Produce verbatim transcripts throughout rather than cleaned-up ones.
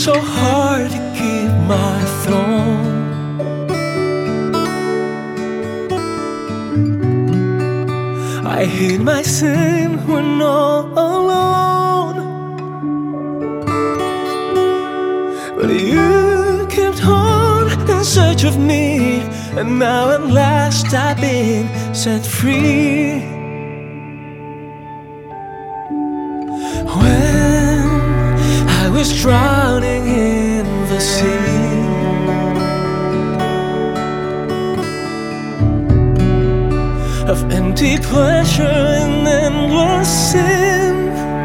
so hard to keep my throne. I hid my sin when all alone, but you kept on in search of me, and now at last I've been set free. When I was drowning in the sea, of empty pleasure and endless sin,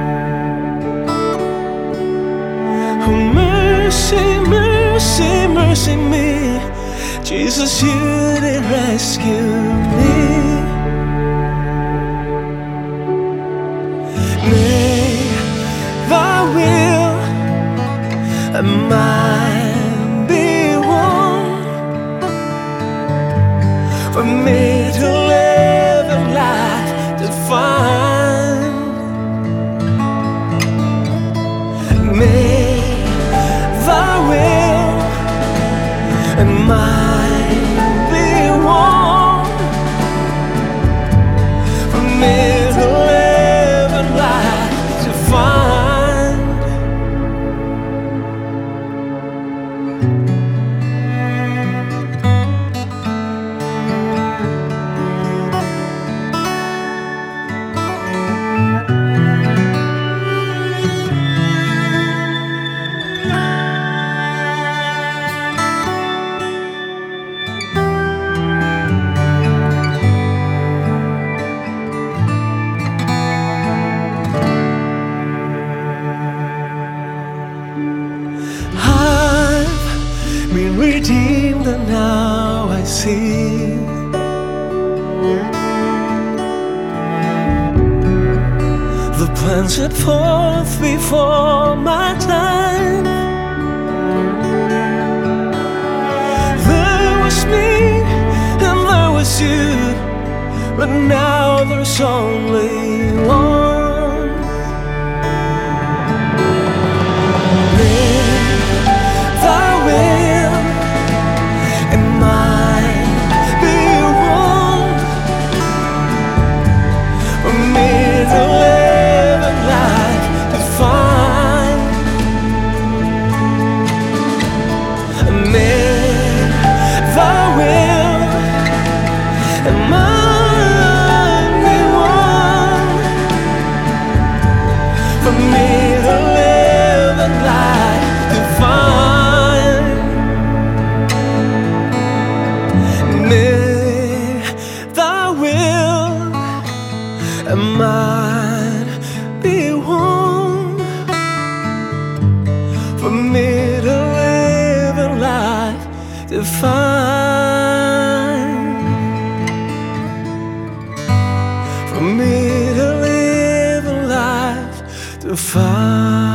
oh mercy, mercy, mercy me, Jesus, you did rescue me. May thy will and mine be one, for me to live a life defined. May thy will and mine be one, for me to live a life defined. Been redeemed and now I see the plan set forth before my time. There was me and there was you, but now there's only one. And mine be one, for me to live a life divine. May thy will and mine be one, for me to live a life divine. For me to live a life to find.